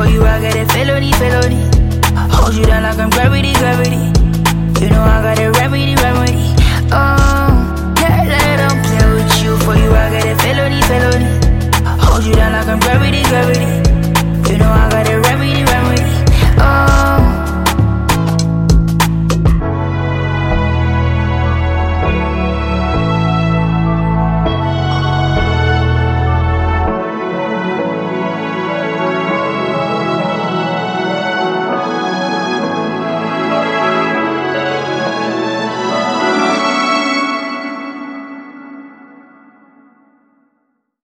For you, I got a felony. Hold you down like I'm gravity. You know I got a remedy. Can't let them play with you. For you, I got a felony. Hold you down like I'm gravity. You know I got a remedy.